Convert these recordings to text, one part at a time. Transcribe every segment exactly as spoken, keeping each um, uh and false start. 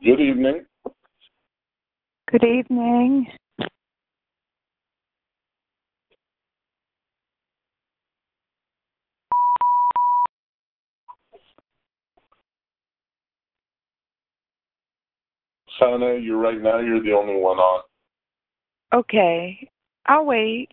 Good evening. Good evening. Sana, you're right now, you're the only one on. Okay, I'll wait.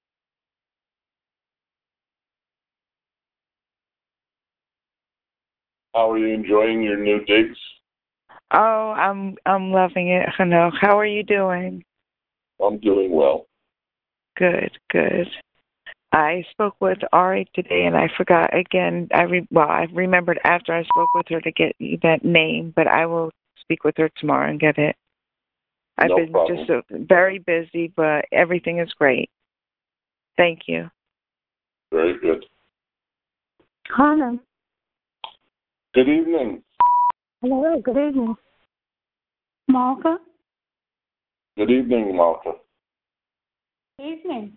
How are you enjoying your new digs? Oh, I'm I'm loving it, Hano. How are you doing? I'm doing well. Good, good. I spoke with Ari today, and I forgot again. I re- well, I remembered after I spoke with her to get you that name, but I will speak with her tomorrow and get it. I've No been problem. just uh, very busy, but everything is great. Thank you. Very good. Hannah. Good evening. Hello, good evening. Malka. Good evening, Malka. Good evening.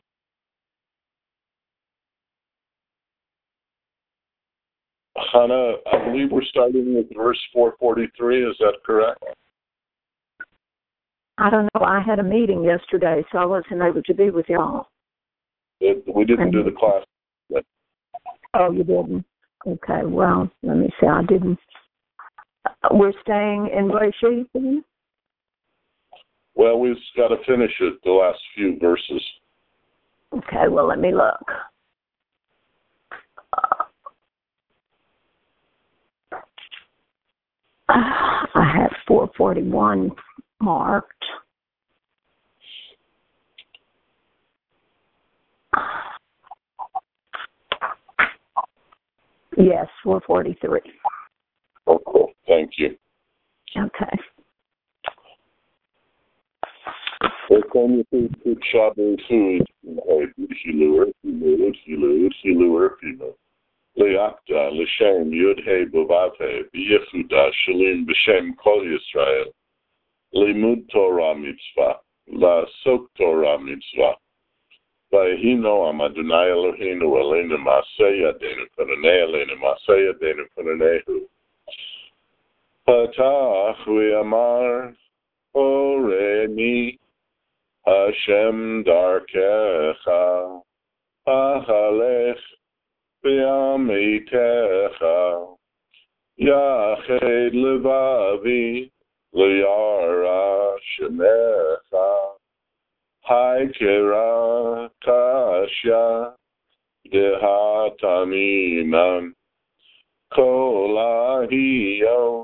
Hannah, I believe we're starting with verse four forty-three. Is that correct? I don't know. I had a meeting yesterday, so I wasn't able to be with y'all. It, we didn't do the class. Yet. Oh, you didn't? Okay, well, let me see. I didn't. We're staying in Glacier? Well, we've got to finish it, the last few verses. Okay, well, let me look. I have four forty-one marked. Yes, four forty-three. Oh, cool. Thank you. Okay. Welcome to Food Shabbos Food. Hilur, Hilur, Hilur, Hilur, Hilur. Leakta, L'Shem, Yud-He, B'Vav-He, B'Yehuda, Shalim, B'Shem, Kol Yisrael. Limud Torah Mitzvah, La'asok Torah Mitzvah. V'yehi Noam Adonai Eloheinu Aleinu Ma'aseh Yadeinu Pananei Aleinu Ma'aseh Yadeinu Pananehu. Patach v'yamar Oreni Hashem Darkecha Achalech V'yamitecha Yached Levavi Liara Shemecha Haikera Kasha Dehataninan Kolahio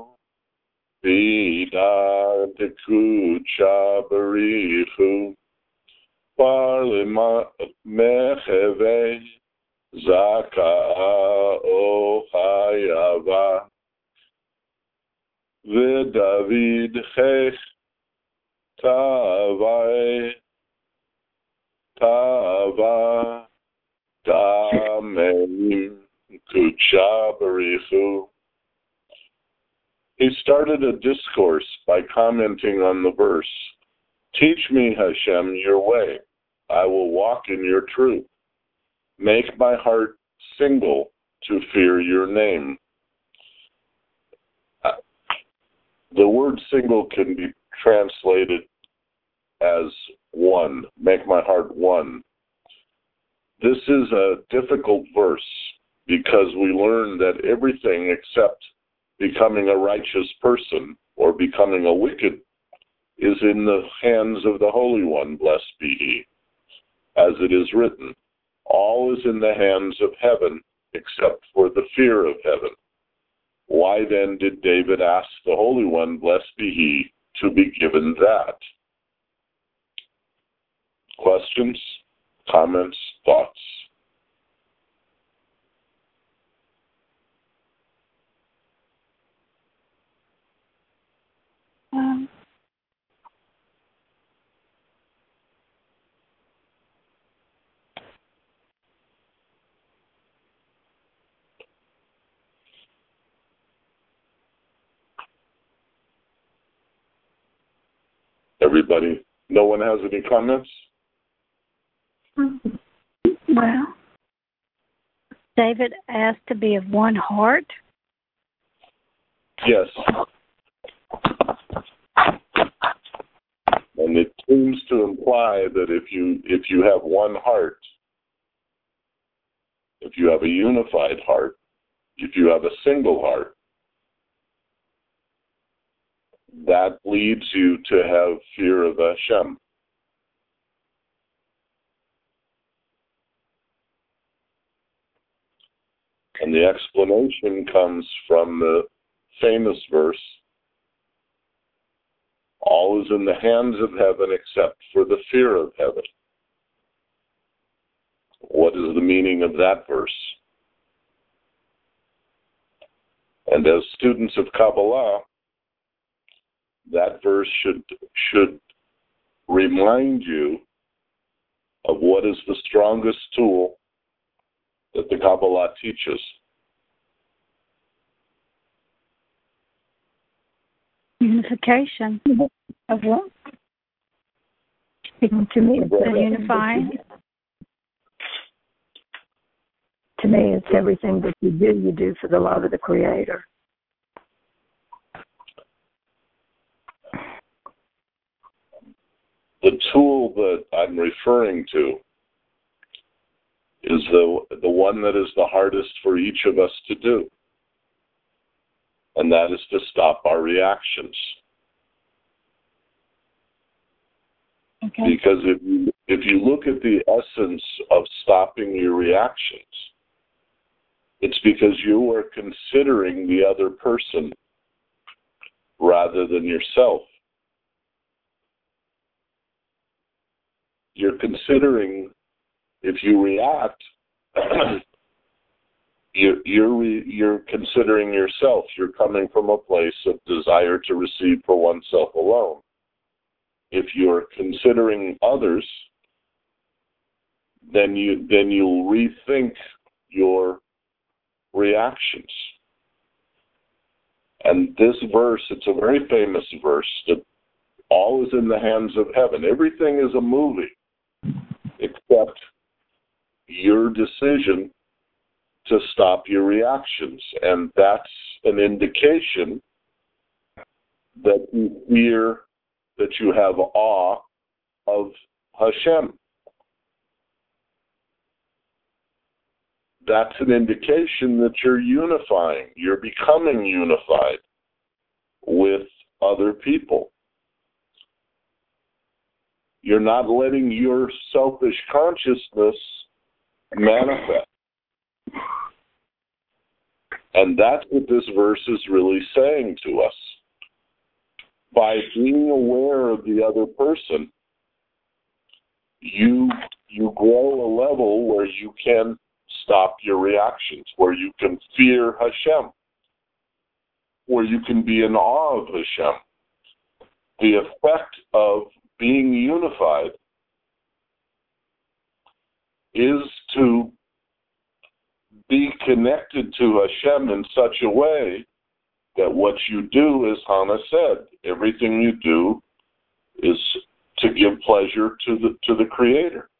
Vida Dekucha Barifu Parlima Mecheve Zaka Ohayava V'David Chech Tavai Tava Dameim Kucha Barifu. He started a discourse by commenting on the verse, "Teach me, Hashem, your way. I will walk in your truth. Make my heart single to fear your name." The word single can be translated as one. Make my heart one. This is a difficult verse because we learn that everything except becoming a righteous person or becoming a wicked is in the hands of the Holy One, blessed be He. As it is written, all is in the hands of heaven except for the fear of heaven. Why then did David ask the Holy One, blessed be He, to be given that? Questions, comments, thoughts? Um, Everybody, no one has any comments? Well, David asked to be of one heart. Yes. to imply that if you if you have one heart, if you have a unified heart, if you have a single heart, that leads you to have fear of Hashem. And the explanation comes from the famous verse, all is in the hands of heaven except for the fear of heaven. What is the meaning of that verse? And as students of Kabbalah, that verse should should remind you of what is the strongest tool that the Kabbalah teaches. Unification of what? To me, it's The unifying. To me, it's everything that you do, you do for the love of the Creator. The tool that I'm referring to is the the one that is the hardest for each of us to do, and that is to stop our reactions. Okay. Because if you, if you look at the essence of stopping your reactions, it's because you are considering the other person rather than yourself. You're considering, if you react, you're, you're, you're considering yourself. You're coming from a place of desire to receive for oneself alone. If you're considering others, then you then you'll rethink your reactions. And this verse, it's a very famous verse, that all is in the hands of heaven. Everything is a movie except your decision to stop your reactions. And that's an indication that you fear, that you have awe of Hashem. That's an indication that you're unifying. You're becoming unified with other people. You're not letting your selfish consciousness manifest. And that's what this verse is really saying to us. By being aware of the other person, you you grow a level where you can stop your reactions, where you can fear Hashem, where you can be in awe of Hashem. The effect of being unified is to be connected to Hashem in such a way that what you do, as Hannah said, everything you do is to give pleasure to the to the Creator.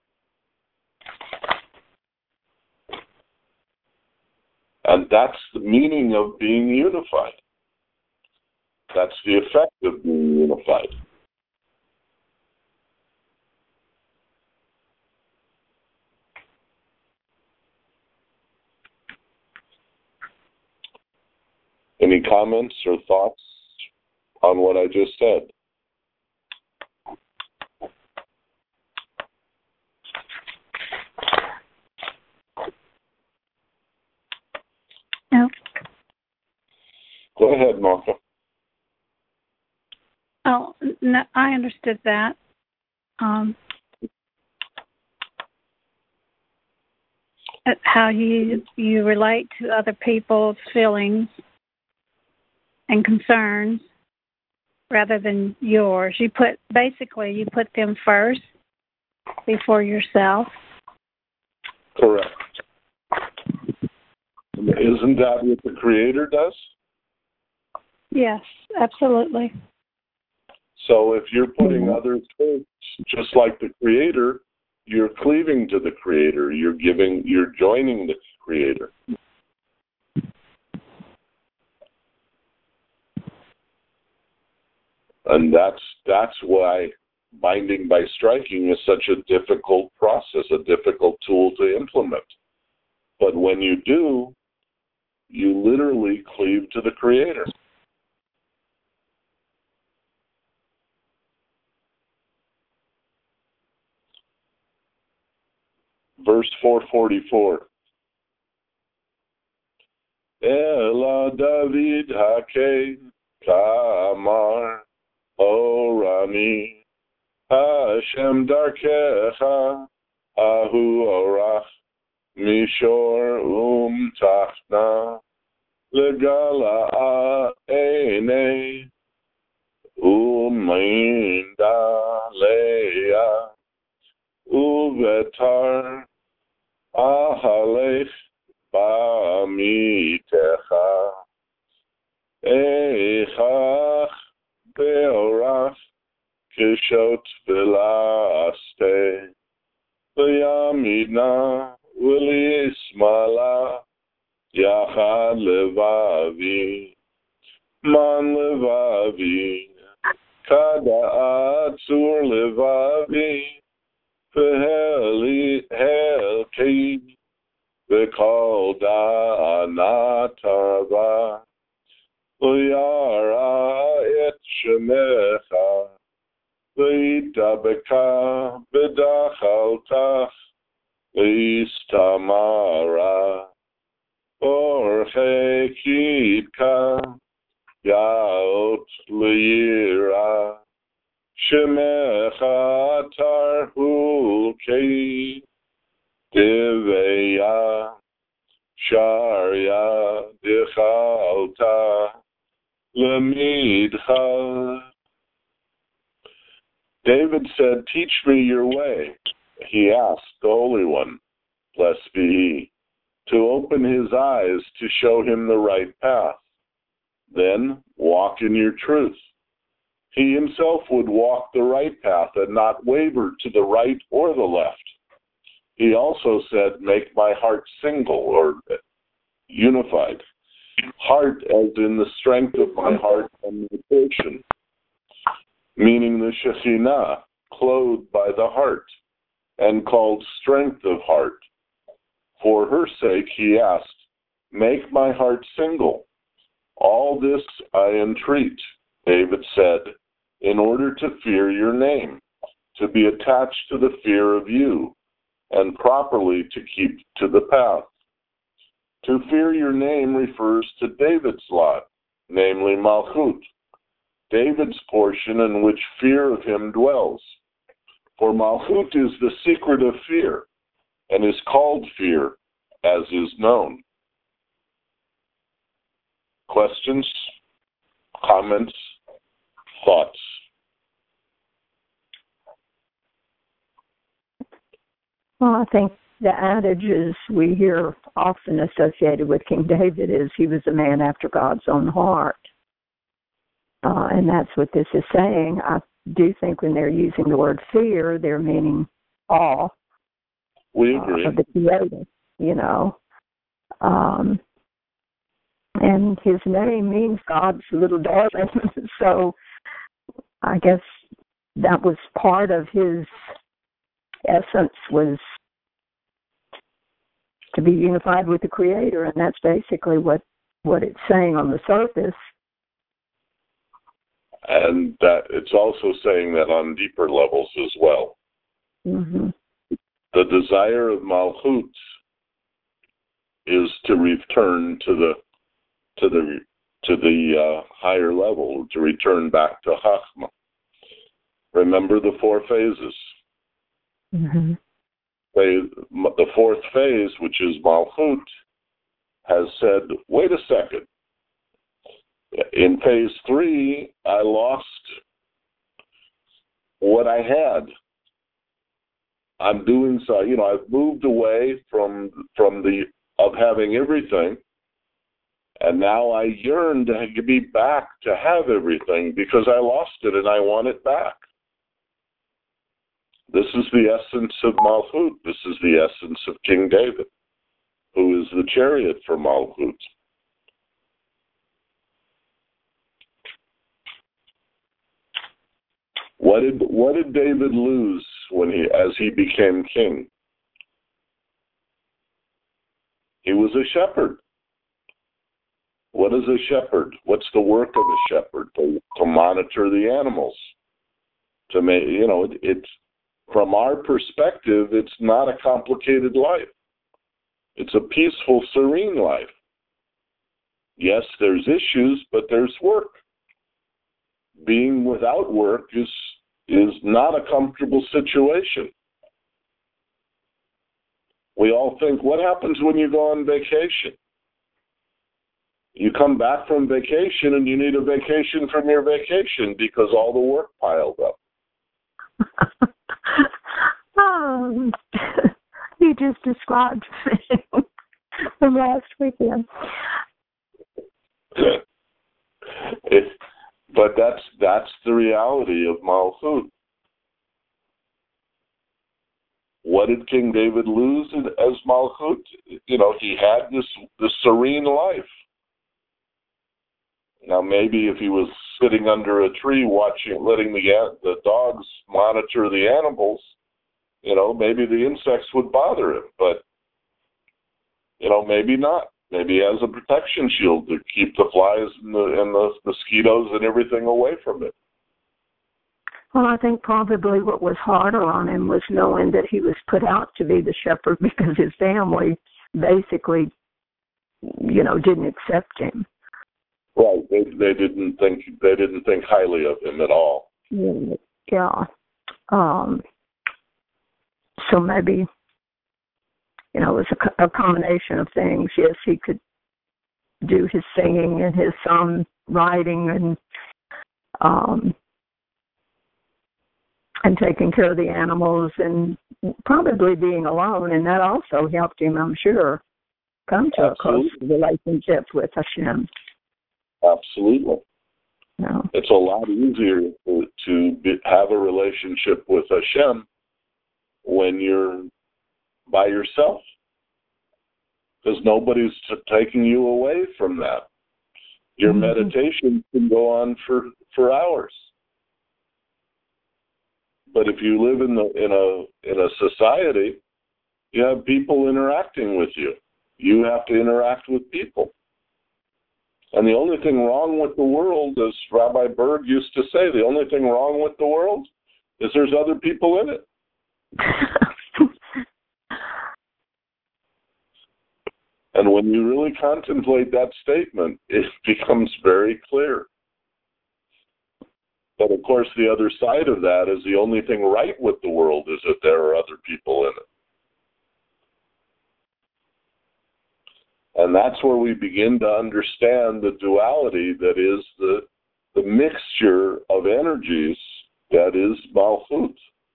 And that's the meaning of being unified. That's the effect of being unified. Any comments or thoughts on what I just said? No. Go ahead, Martha. Oh, no, I understood that. Um, how you you relate to other people's feelings and concerns rather than yours. You put basically you put them first before yourself. Correct. Isn't that what the Creator does? Yes, absolutely. So if you're putting others first, just like the Creator, you're cleaving to the Creator. You're giving, you're joining the Creator. And that's that's why binding by striking is such a difficult process, a difficult tool to implement. But when you do, you literally cleave to the Creator. Verse four forty-four. Ela David Hakein Kamar Orani Hashem Darkecha Ahu Orach Mishor Um Tachna Legala Ene Uminda Leia Uvetar Ahalech Bamitecha Eichach Beorach Kishot Velaste V'yamidna V'lismala Yachad Levavi Man Levavi Kada Atzur Levavi V'heli Helki V'kol Da'anatava V'yara Et Shemecha V'yitabeka V'dachaltach V'yistamara Orchekidka Yaot L'yira Shemecha Tarhu Kei Diveya Sharya Dichalta Lemidcha. David said, teach me your way. He asked the Holy One, blessed be he, to open his eyes to show him the right path. Then walk in your truth. He himself would walk the right path and not waver to the right or the left. He also said, make my heart single or unified. Heart as in the strength of my heart and meditation, meaning the Shekhinah, clothed by the heart and called strength of heart. For her sake, he asked, make my heart single. All this I entreat, David said, in order to fear your name, to be attached to the fear of you, and properly to keep to the path. To fear your name refers to David's lot, namely Malchut, David's portion in which fear of him dwells. For Malchut is the secret of fear, and is called fear, as is known. Questions, comments, thoughts? Well, I think the adages we hear often associated with King David is he was a man after God's own heart. Uh, and that's what this is saying. I do think when they're using the word fear, they're meaning awe. We agree. Uh, of the Creator, you know. Um, and his name means God's little darling. So I guess that was part of his essence, was to be unified with the Creator, and that's basically what, what it's saying on the surface. And that it's also saying that on deeper levels as well. Mm-hmm. The desire of Malchut is to return to the to the to the uh, higher level, to return back to Chachma. Remember the four phases. Mm-hmm. Phase, the fourth phase, which is Malchut, has said, wait a second. In phase three, I lost what I had. I'm doing so, you know, I've moved away from from the of having everything, and now I yearn to be back to have everything because I lost it and I want it back. This is the essence of Malchut. This is the essence of King David, who is the chariot for Malchut. What did what did David lose when he as he became king? He was a shepherd. What is a shepherd? What's the work of a shepherd? To, to monitor the animals. To make you know, it, it's from our perspective, it's not a complicated life. It's a peaceful, serene life. Yes, there's issues, but there's work. Being without work is is not a comfortable situation. We all think, what happens when you go on vacation? You come back from vacation and you need a vacation from your vacation because all the work piled up. um, you just described from last weekend. It, but that's that's the reality of Malchut. What did King David lose as Malchut? You know, he had this this serene life. Now, maybe if he was sitting under a tree watching, letting the the dogs monitor the animals, you know, maybe the insects would bother him. But, you know, maybe not. Maybe he has a protection shield to keep the flies and the, and the mosquitoes and everything away from it. Well, I think probably what was harder on him was knowing that he was put out to be the shepherd because his family basically, you know, didn't accept him. Right. They, they didn't think they didn't think highly of him at all. Yeah. Um, so maybe, you know, it was a, a combination of things. Yes, he could do his singing and his songwriting and um, and taking care of the animals and probably being alone, and that also helped him, I'm sure, come to Absolutely. a close relationship with Hashem. Absolutely. No. It's a lot easier to, to be, have a relationship with Hashem when you're by yourself, because nobody's t- taking you away from that. Your mm-hmm. meditation can go on for, for hours. But if you live in the in a in a society, you have people interacting with you. You have to interact with people. And the only thing wrong with the world, as Rabbi Berg used to say, the only thing wrong with the world is there's other people in it. And when you really contemplate that statement, it becomes very clear. But of course, the other side of that is the only thing right with the world is that there are other people in it. And that's where we begin to understand the duality that is the, the mixture of energies that is Malchut.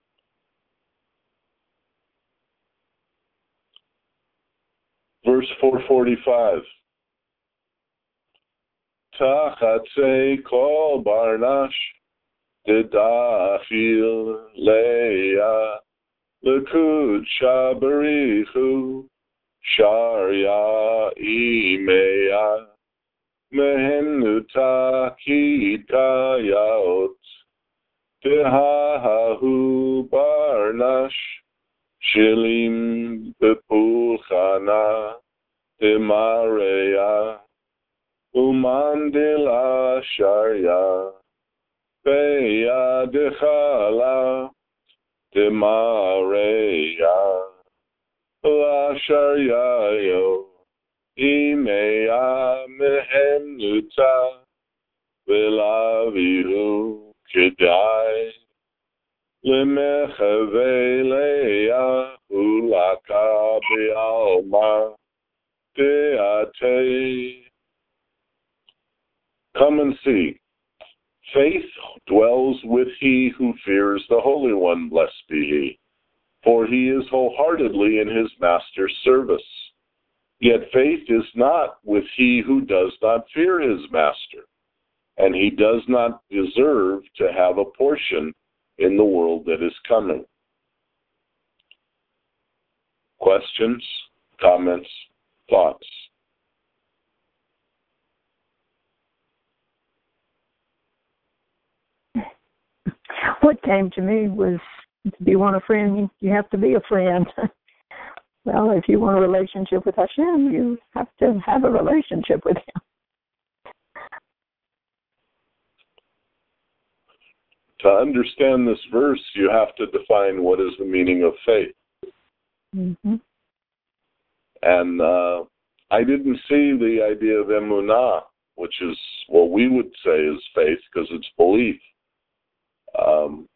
Verse four forty-five. Tachatze kol barnash dedachil leia lekud shabarichu Sharya imeya mehenuta kitayot tehahu barnash shilim bepulchana temareya umandila sharya beya dechala temareya La Sharyayo Imeya Mehenuta Velavihu Kedai Lemechave Leia Ulaka Bealma Deate. Come and see. Faith dwells with he who fears the Holy One, blessed be he. For he is wholeheartedly in his master's service. Yet faith is not with he who does not fear his master, and he does not deserve to have a portion in the world that is coming. Questions, comments, thoughts? what came to me was, do you want a friend? You have to be a friend. Well, if you want a relationship with Hashem, you have to have a relationship with Him. To understand this verse, you have to define what is the meaning of faith. Mm-hmm. And uh, I didn't see the idea of emunah, which is what we would say is faith, because it's belief. Um,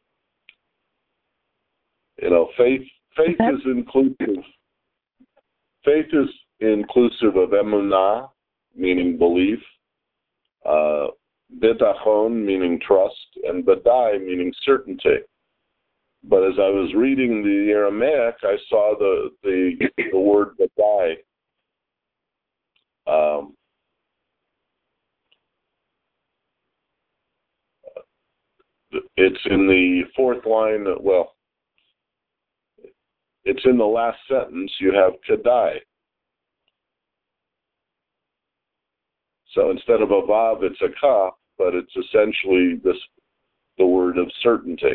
you know, faith faith is inclusive. Faith is inclusive of emunah, meaning belief, uh, bitachon, meaning trust, and badai, meaning certainty. But as I was reading the Aramaic, I saw the the, the word badai. Um, it's in the fourth line. Well, it's in the last sentence. You have kadai. So instead of a vav, it's a ka, but it's essentially this the word of certainty.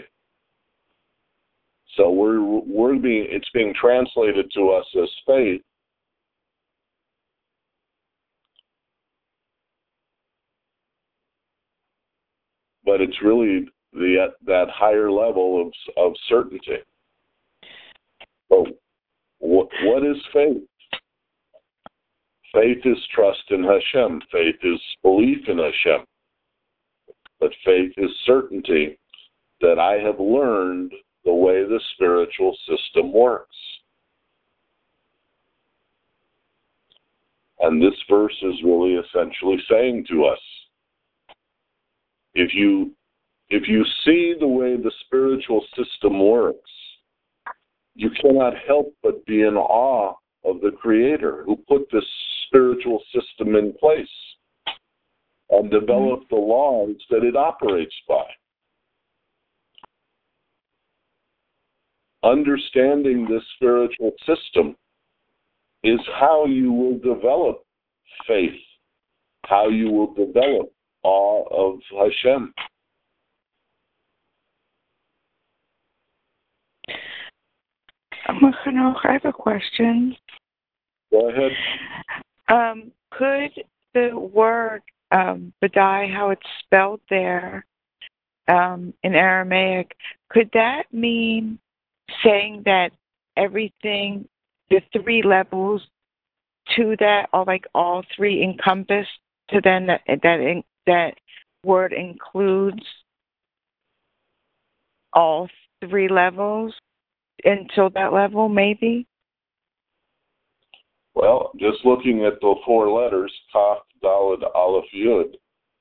So we're we're being it's being translated to us as faith. But it's really the that higher level of of certainty. So what what is faith? Faith is trust in Hashem. Faith is belief in Hashem. But faith is certainty that I have learned the way the spiritual system works. And this verse is really essentially saying to us, if you if you see the way the spiritual system works, you cannot help but be in awe of the Creator who put this spiritual system in place and developed the laws that it operates by. Understanding this spiritual system is how you will develop faith, how you will develop awe of Hashem. Hanoch, I have a question. Go ahead. Um, could the word um, Badai, how it's spelled there um, in Aramaic, could that mean saying that everything, the three levels to that are like all three encompassed, to then that that, that word includes all three levels until that level, maybe? Well, just looking at the four letters, Kaf, Daled, Aleph, Yud.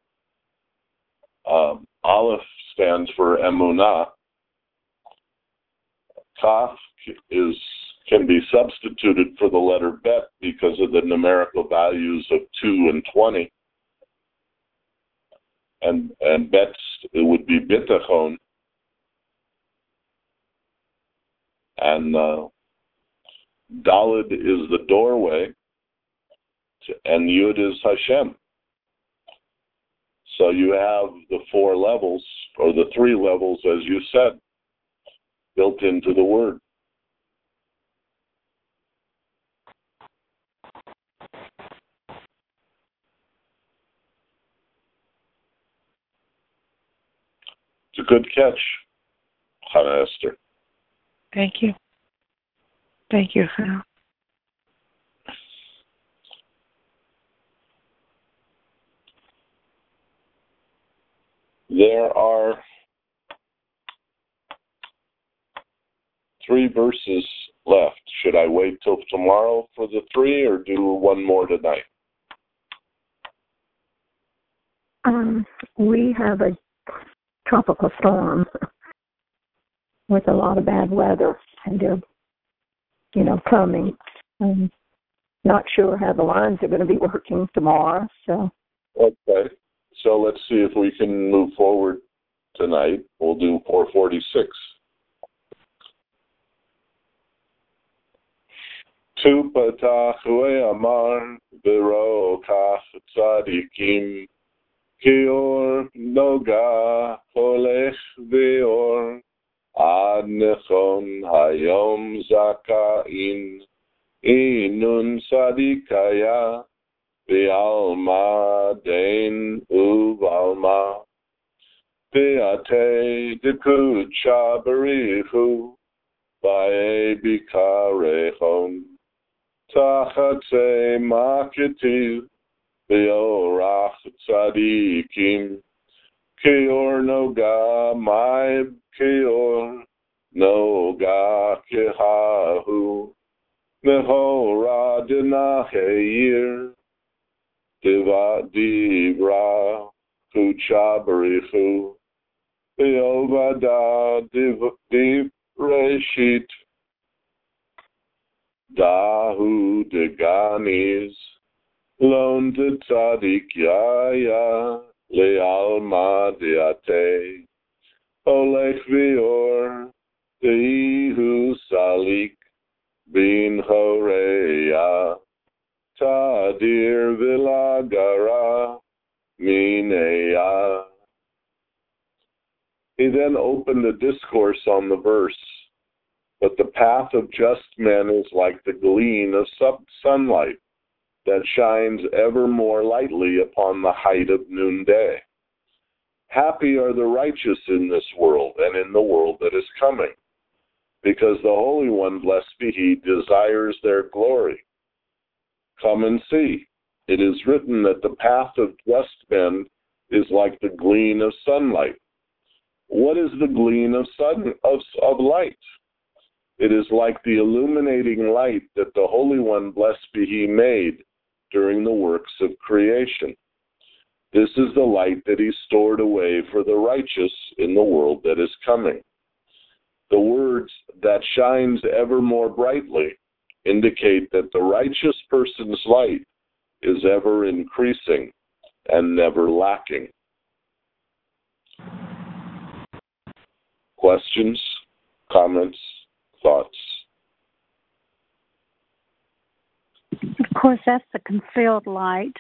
Um, Aleph stands for Emunah. Kaf is can be substituted for the letter Bet because of the numerical values of two and twenty. And and Bet, it would be Bitachon. And uh, Daled is the doorway, to, and Yud is Hashem. So you have the four levels, or the three levels, as you said, built into the word. It's a good catch, Hannah Esther. Thank you. Thank you, Hannah. There are three verses left. Should I wait till tomorrow for the three, or do one more tonight? Um, we have a tropical storm with a lot of bad weather, and they're, you know, coming. I'm not sure how the lines are going to be working tomorrow. So. Okay. So let's see if we can move forward tonight. We'll do four forty-six. Tu patach amar biro kach tzadikim Kior noga holech veor ad nechon hayom zakain inun sadikaya ve'alma den uvalma ve'ate dekucha berichu ba'e bikarechon tachatze maketiv ve'orach tzadikim Keor noga maib keor noga kehahu mehora denaheir diva divra kuchabarichu ve'ovada div reshit dahu deganis lon de tzadik yaya Le'alma deate, olech vior, de'ihu salik, bin horeya, tadir vilagara, mineya. He then opened the discourse on the verse, but the path of just men is like the gleam of sunlight that shines ever more lightly upon the height of noonday. Happy are the righteous in this world and in the world that is coming, because the Holy One, blessed be He, desires their glory. Come and see. It is written that the path of just men is like the gleam of sunlight. What is the gleam of sun of, of light? It is like the illuminating light that the Holy One, blessed be He, made during the works of creation. This is the light that He stored away for the righteous in the world that is coming. The words that shines ever more brightly indicate that the righteous person's light is ever increasing and never lacking. Questions, comments, thoughts? Of course, that's the concealed light,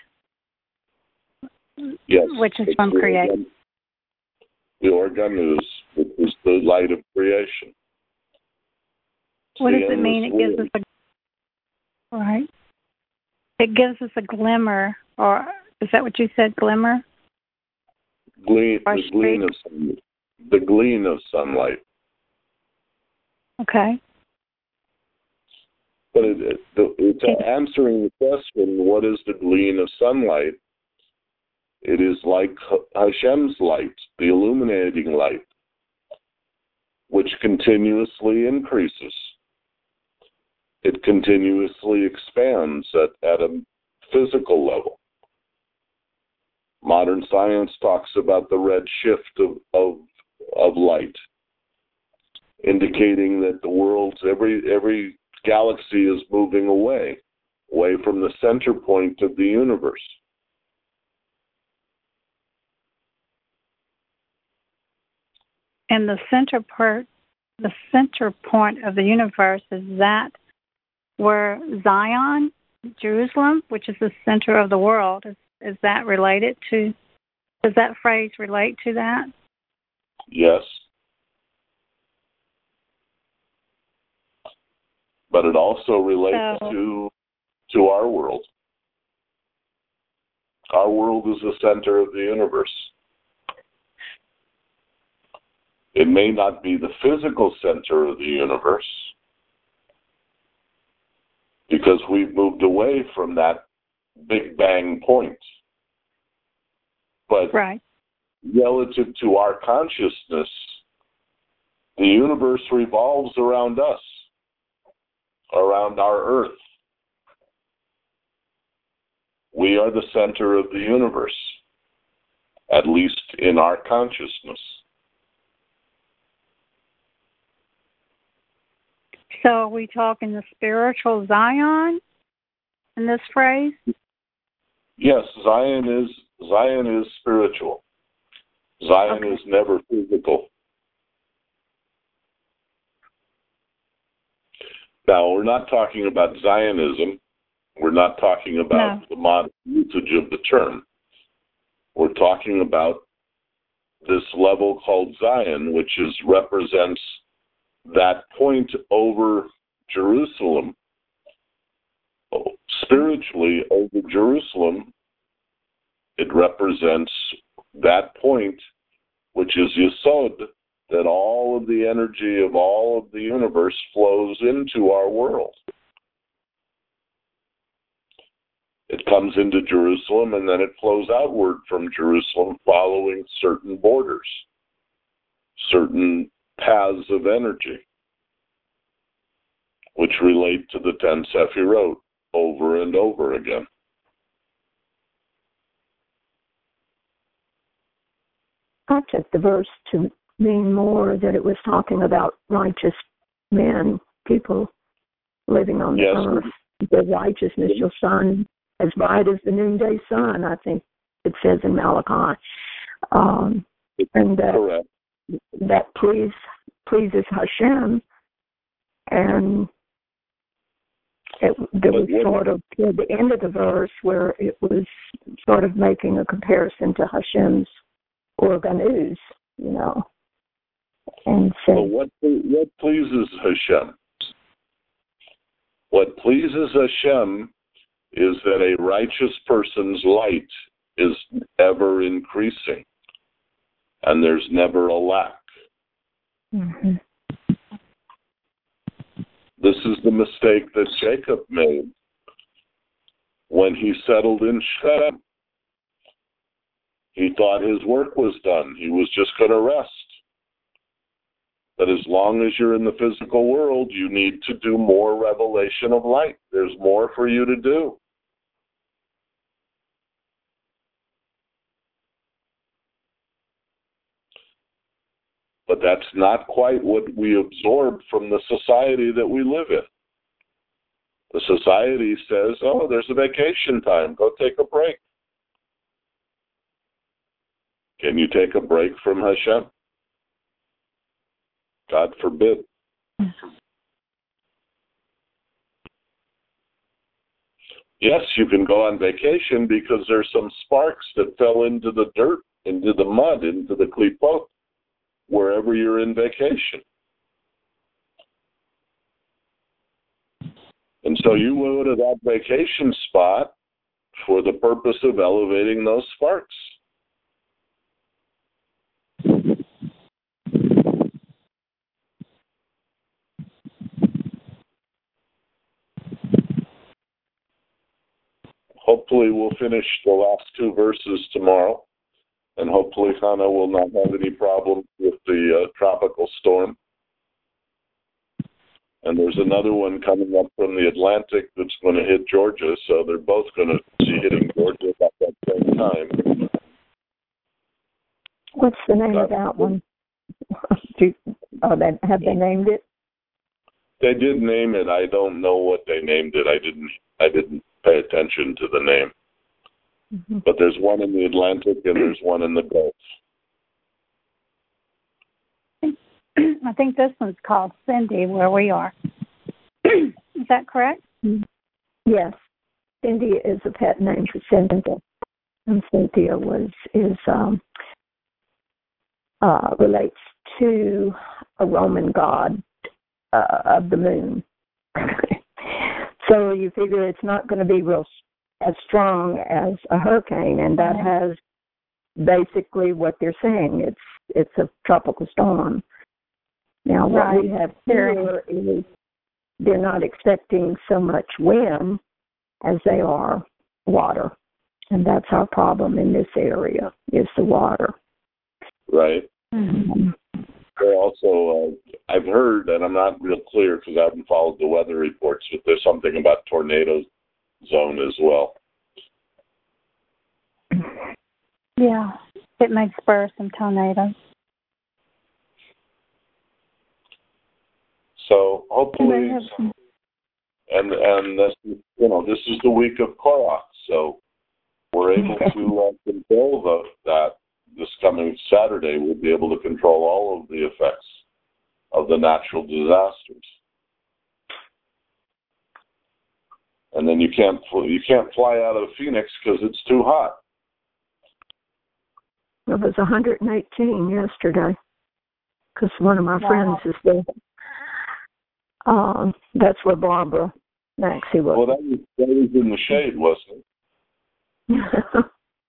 yes, which is from creation. The organus, which is the light of creation. What does it mean? It gives us a right. It gives us a glimmer, or is that what you said? Glimmer. Gleam, the gleam of sunlight. The gleam of sunlight. Okay. But it, it, the, it's answering the question, what is the gleam of sunlight? It is like Hashem's light, the illuminating light, which continuously increases. It continuously expands at, at a physical level. Modern science talks about the red shift of, of, of light, indicating that the world's every every galaxy is moving away, away from the center point of the universe. And the center part, the center point of the universe, is that where Zion, Jerusalem, which is the center of the world, is, is that related to, does that phrase relate to that? Yes. But it also relates so, to to our world. Our world is the center of the universe. It may not be the physical center of the universe, because we've moved away from that Big Bang point. But right. relative to our consciousness, the universe revolves around us, around our earth. We are the center of the universe, at least in our consciousness. So are we talking the spiritual Zion in this phrase? Yes, Zion is Zion is spiritual. Zion okay. is never physical. Now, we're not talking about Zionism. We're not talking about no. the modern usage of the term. We're talking about this level called Zion, which is represents that point over Jerusalem. Spiritually, over Jerusalem, it represents that point, which is Yesod, that all of the energy of all of the universe flows into our world. It comes into Jerusalem, and then it flows outward from Jerusalem, following certain borders, certain paths of energy, which relate to the ten Sephirot over and over again. I took the verse to mean more that it was talking about righteous men, people living on the yes. earth. Their righteousness shall shine as bright as the noonday sun, I think it says in Malachi. Um, and that, Correct. that please, pleases Hashem. And it, there was sort of, toward the end of the verse, where it was sort of making a comparison to Hashem's organus, you know. And so, well, what, what pleases Hashem? What pleases Hashem is that a righteous person's light is ever increasing, and there's never a lack. mm-hmm. This is the mistake that Jacob made when he settled in Shechem. He thought his work was done. He was just going to rest. That as long as you're in the physical world, you need to do more revelation of light. There's more for you to do. But that's not quite what we absorb from the society that we live in. The society says, oh, there's a vacation time. Go take a break. Can you take a break from Hashem? God forbid. Yes, you can go on vacation because there's some sparks that fell into the dirt, into the mud, into the klipot, wherever you're in vacation. And so you go to that vacation spot for the purpose of elevating those sparks. Hopefully we'll finish the last two verses tomorrow, and hopefully Hannah will not have any problems with the uh, tropical storm. And there's another one coming up from the Atlantic that's going to hit Georgia, so they're both going to be hitting Georgia at that same time. What's the name of that one? Do, oh, they, have they named it? They did name it. I don't know what they named it. I didn't. I didn't pay attention to the name. Mm-hmm. But there's one in the Atlantic and there's one in the Gulf. I think this one's called Cindy, where we are. Is that correct? Yes. Cindy is a pet name for Cynthia. And Cynthia was is um, uh, relates to a Roman god uh, of the moon. So you figure it's not going to be real as strong as a hurricane, and that has basically what they're saying. It's it's a tropical storm. Now, what right. we have here is they're not expecting so much wind as they are water, and that's our problem in this area is the water. Right. Mm-hmm. There also, uh, I've heard, and I'm not real clear because I haven't followed the weather reports, but there's something about tornado zone as well. Yeah, it may spur some tornadoes. So hopefully, and and this, you know, this is the week of Korach, so we're able to uh, control the, that. This coming Saturday, we'll be able to control all of the effects of the natural disasters. And then you can't you can't fly out of Phoenix because it's too hot. It was one hundred eighteen yesterday because one of my Wow. friends is there. Um, that's where Barbara Maxey was. Well, that was, that was in the shade, wasn't it?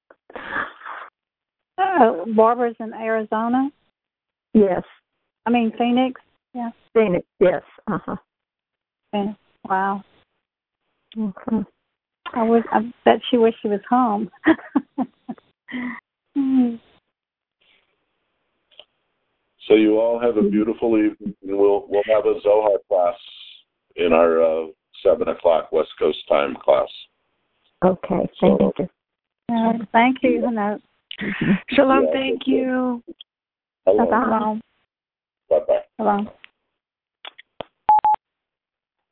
Oh, Barbara's in Arizona? Yes. I mean, Phoenix? Yeah. Phoenix, yes. Uh-huh. Phoenix. Wow. Okay. I, was, I bet she wished she was home. Mm. So you all have a beautiful evening, and we'll we'll have a Zohar class in our uh, seven o'clock West Coast time class. Okay, thank So, you. Uh, thank you. No. Shalom, Yeah. thank you. Hello. Bye-bye. Bye bye. Bye-bye.